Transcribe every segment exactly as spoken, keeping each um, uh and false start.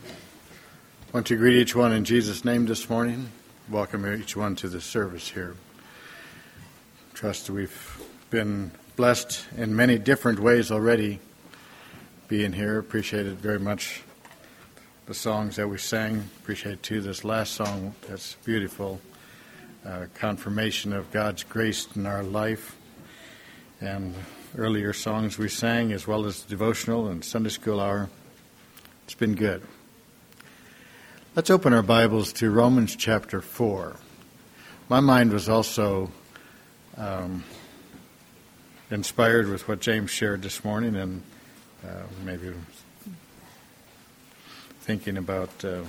I want to greet each one in Jesus' name this morning. Welcome each one to the service here. Trust that we've been blessed in many different ways already being here. Appreciated very much the songs that we sang. Appreciate, too, this last song that's beautiful. Uh, confirmation of God's grace in our life. And earlier songs we sang, as well as devotional and Sunday school hour. It's been good. Let's open our Bibles to Romans chapter four. My mind was also um, inspired with what James shared this morning, and uh, maybe thinking about uh,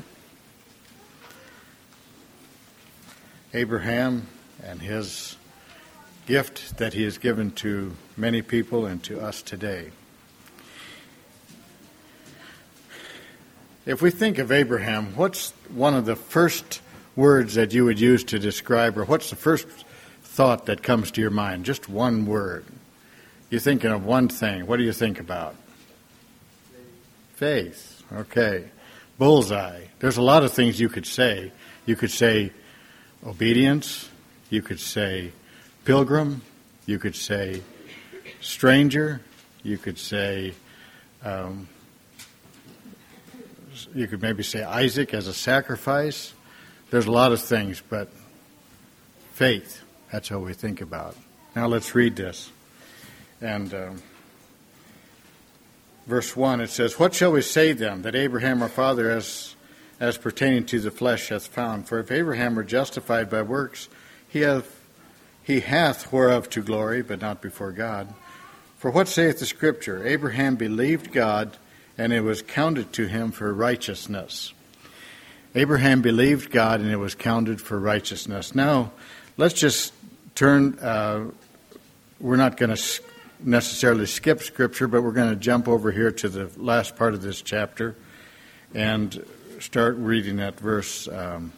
Abraham and his gift that he has given to many people and to us today. If we think of Abraham, what's one of the first words that you would use to describe, or what's the first thought that comes to your mind? Just one word. You're thinking of one thing. What do you think about? Faith. Okay. Bullseye. There's a lot of things you could say. You could say obedience. You could say pilgrim. You could say stranger. You could say... Um, You could maybe say Isaac as a sacrifice. There's a lot of things, but faith, that's what we think about. Now let's read this. And um, verse one, it says, "What shall we say then, that Abraham our father, as, as pertaining to the flesh, hath found? For if Abraham were justified by works, he hath, he hath whereof to glory, but not before God. For what saith the Scripture? Abraham believed God, and it was counted to him for righteousness." Abraham believed God, and it was counted for righteousness. Now, let's just turn, uh, we're not going to necessarily skip Scripture, but we're going to jump over here to the last part of this chapter and start reading at verse um,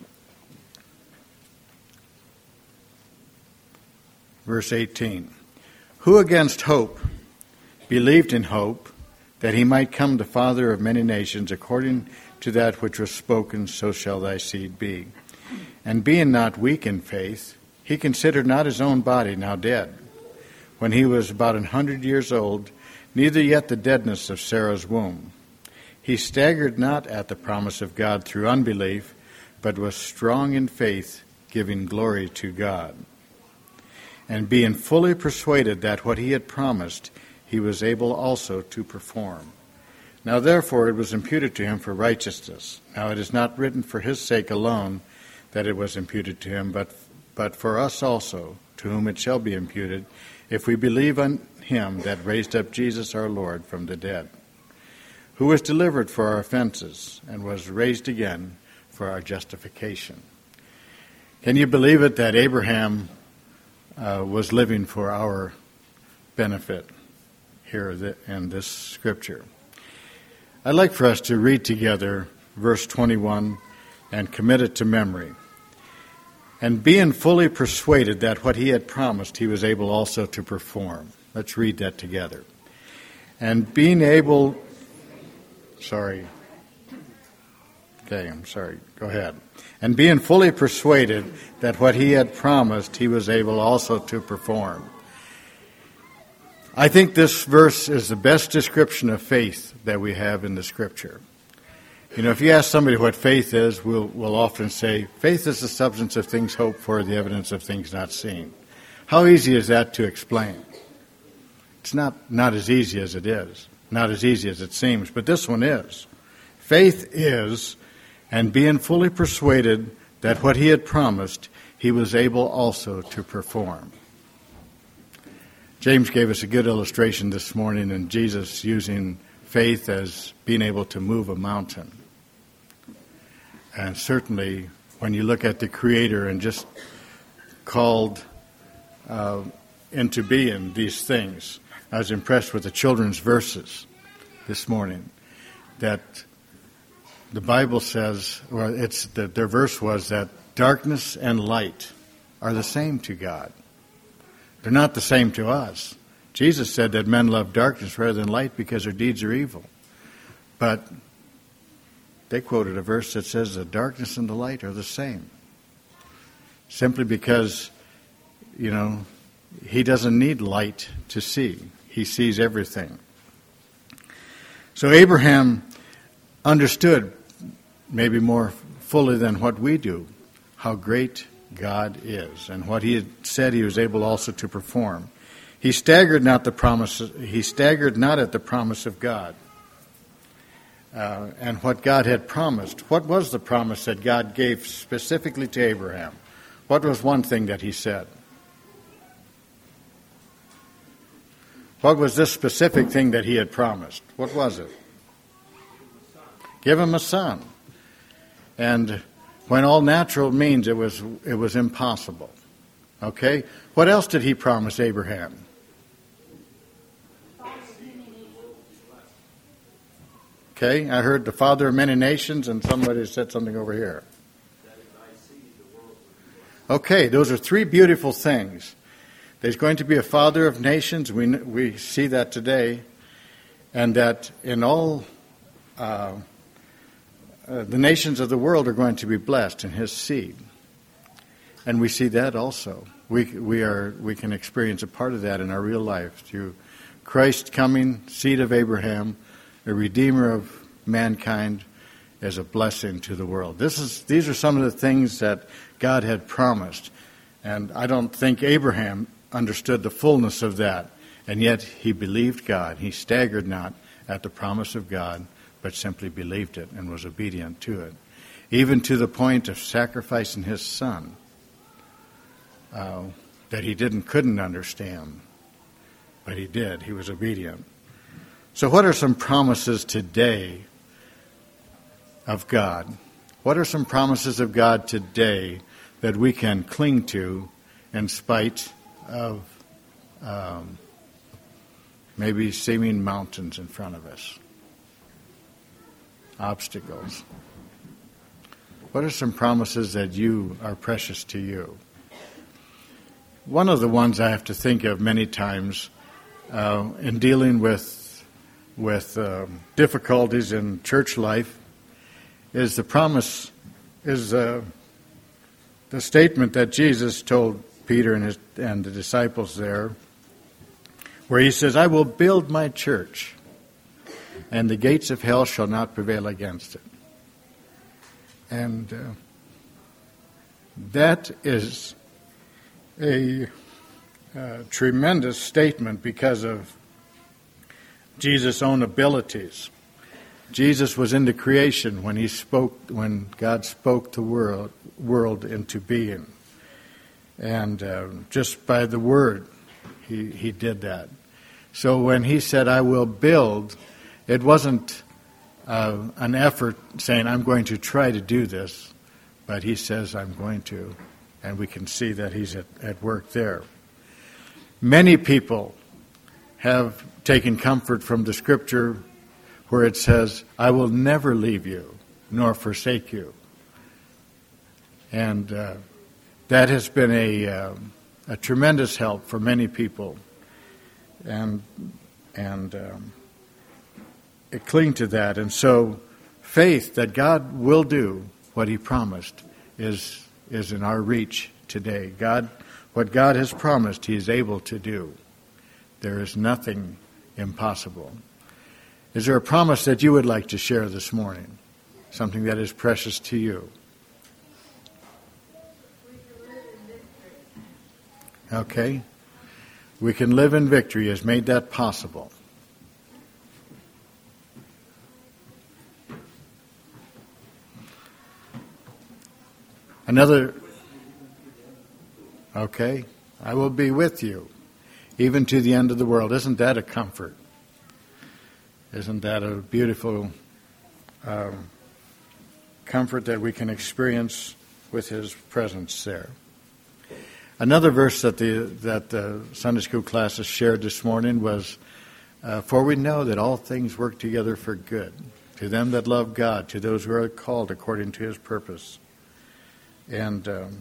verse eighteen. "Who against hope believed in hope, that he might come the father of many nations, according to that which was spoken, so shall thy seed be. And being not weak in faith, he considered not his own body now dead, when he was about an hundred years old, neither yet the deadness of Sarah's womb. He staggered not at the promise of God through unbelief, but was strong in faith, giving glory to God. And being fully persuaded that what he had promised, he was able also to perform. Now therefore it was imputed to him for righteousness. Now it is not written for his sake alone that it was imputed to him, but but for us also, to whom it shall be imputed, if we believe on him that raised up Jesus our Lord from the dead, who was delivered for our offenses, and was raised again for our justification." Can you believe it that Abraham uh, was living for our benefit here in this scripture? I'd like for us to read together verse twenty-one and commit it to memory. "And being fully persuaded that what he had promised, he was able also to perform." Let's read that together. And being able, sorry. Okay, I'm sorry. Go ahead. "And being fully persuaded that what he had promised, he was able also to perform." I think this verse is the best description of faith that we have in the Scripture. You know, if you ask somebody what faith is, we'll, we'll often say, faith is the substance of things hoped for, the evidence of things not seen. How easy is that to explain? It's not, not as easy as it is, not as easy as it seems, but this one is. Faith is, and being fully persuaded that what he had promised, he was able also to perform. James gave us a good illustration this morning in Jesus using faith as being able to move a mountain. And certainly when you look at the Creator and just called uh, into being these things, I was impressed with the children's verses this morning, that the Bible says, well, it's the, their verse was that darkness and light are the same to God. They're not the same to us. Jesus said that men love darkness rather than light because their deeds are evil. But they quoted a verse that says the darkness and the light are the same. Simply because, you know, he doesn't need light to see. He sees everything. So Abraham understood, maybe more fully than what we do, how great God is and what he had said he was able also to perform. He staggered not the promise. He staggered not at the promise of God uh, and what God had promised. What was the promise that God gave specifically to Abraham? What was one thing that he said? What was this specific thing that he had promised? What was it? Give him a son. And when all natural means it was it was impossible. Okay? What else did he promise Abraham? Okay, I heard the father of many nations, and somebody said something over here. Okay, those are three beautiful things. There's going to be a father of nations. We we see that today, and that in all uh, uh, the nations of the world are going to be blessed in his seed, and we see that also. We we are we can experience a part of that in our real life through Christ coming, seed of Abraham, a redeemer of mankind, as a blessing to the world. This is these are some of the things that God had promised, and I don't think Abraham understood the fullness of that, and yet he believed God. He staggered not at the promise of God, but simply believed it and was obedient to it, even to the point of sacrificing his son uh, that he didn't couldn't understand, but he did. He was obedient. So what are some promises today of God? What are some promises of God today that we can cling to in spite of um, maybe seeming mountains in front of us? Obstacles. What are some promises that you are precious to you? One of the ones I have to think of many times uh, in dealing with with um, difficulties in church life is the promise, is uh, the statement that Jesus told Peter and his and the disciples there, where he says, "I will build my church, and the gates of hell shall not prevail against it." And uh, that is a uh, tremendous statement because of Jesus' own abilities. Jesus was into creation when he spoke, when God spoke the world world into being, and uh, just by the word, he he did that. So when he said, "I will build," it wasn't uh, an effort saying, "I'm going to try to do this," but he says, "I'm going to," and we can see that he's at, at work there. Many people have taken comfort from the scripture where it says, "I will never leave you nor forsake you." And uh, that has been a, uh, a tremendous help for many people. And and um, cling to that. And so faith that God will do what he promised is is in our reach today. God, what God has promised, he is able to do. There is nothing impossible. Is there a promise that you would like to share this morning? Something that is precious to you? Okay. We can live in victory has made that possible. Another, okay, I will be with you, even to the end of the world. Isn't that a comfort? Isn't that a beautiful um, comfort that we can experience with his presence there? Another verse that the that the Sunday school classes shared this morning was, uh, "For we know that all things work together for good, to them that love God, to those who are called according to his purpose." And um,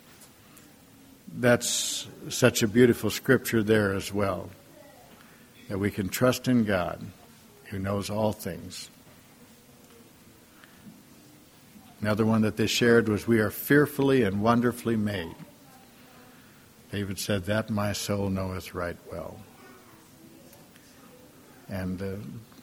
that's such a beautiful scripture there as well, that we can trust in God who knows all things. Another one that they shared was, we are fearfully and wonderfully made. David said, that my soul knoweth right well. And uh,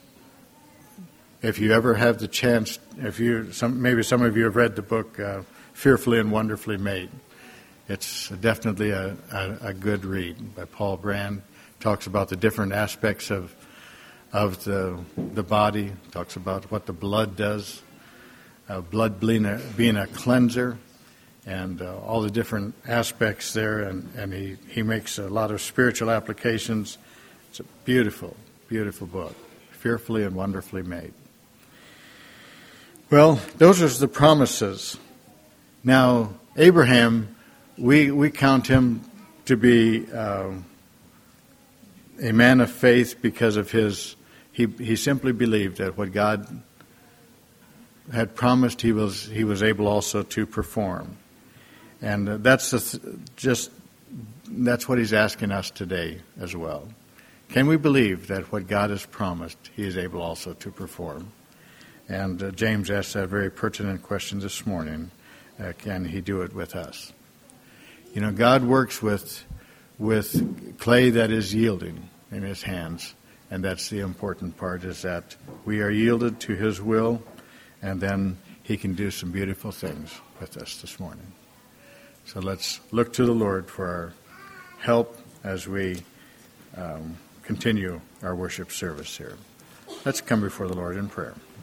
if you ever have the chance, if you, some, maybe some of you have read the book uh, Fearfully and Wonderfully Made. It's definitely a, a, a good read by Paul Brand. Talks about the different aspects of of the the body. Talks about what the blood does, uh, blood being a, being a cleanser, and uh, all the different aspects there. And, and he, he makes a lot of spiritual applications. It's a beautiful, beautiful book, Fearfully and Wonderfully Made. Well, those are the promises. Now, Abraham, we we count him to be uh, a man of faith because of his, he he simply believed that what God had promised, he was he was able also to perform, and uh, that's the th- just that's what he's asking us today as well. Can we believe that what God has promised, he is able also to perform? And uh, James asked that very pertinent question this morning. Uh, can he do it with us? You know, God works with with clay that is yielding in his hands. And that's the important part, is that we are yielded to his will, and then he can do some beautiful things with us this morning. So let's look to the Lord for our help as we um, continue our worship service here. Let's come before the Lord in prayer.